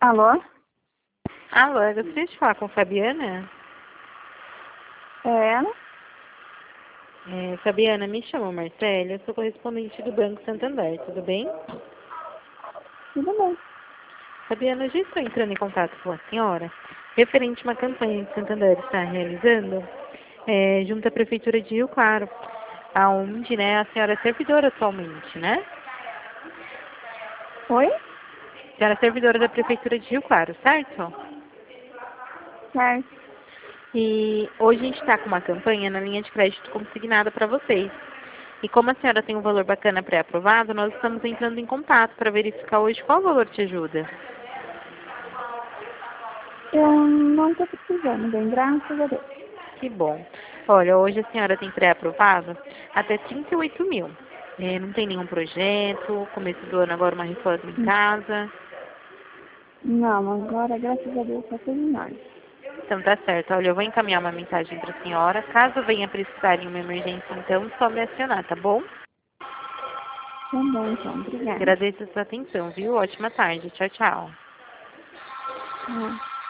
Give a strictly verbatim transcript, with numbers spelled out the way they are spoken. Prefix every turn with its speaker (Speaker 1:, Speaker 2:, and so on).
Speaker 1: Alô?
Speaker 2: Alô, eu gostaria de falar com a Fabiana.
Speaker 1: É ela?
Speaker 2: É, Fabiana, me chamo Marcela, eu sou correspondente do Banco Santander, tudo bem?
Speaker 1: Tudo bem.
Speaker 2: Fabiana, eu já estou entrando em contato com a senhora, referente a uma campanha que o Santander está realizando, é, junto à Prefeitura de Rio Claro, aonde, né, a senhora é servidora atualmente, né?
Speaker 1: Oi?
Speaker 2: A senhora é servidora da Prefeitura de Rio Claro, certo?
Speaker 1: Certo.
Speaker 2: E hoje a gente está com uma campanha na linha de crédito consignada para vocês. E como a senhora tem um valor bacana pré-aprovado, nós estamos entrando em contato para verificar hoje qual valor te ajuda.
Speaker 1: Eu não estou precisando, bem, graças a Deus.
Speaker 2: Que bom. Olha, hoje a senhora tem pré-aprovado até trinta e oito mil. É, não tem nenhum projeto, começo do ano agora uma reforma em casa.
Speaker 1: Não, agora, graças a Deus, está tudo em ordem.
Speaker 2: Então tá certo. Olha, eu vou encaminhar uma mensagem para a senhora. Caso venha precisar de uma emergência, então, só me acionar, tá bom?
Speaker 1: Tá bom, então. Obrigada.
Speaker 2: Agradeço a sua atenção, viu? Ótima tarde. Tchau, tchau.
Speaker 1: Tchau.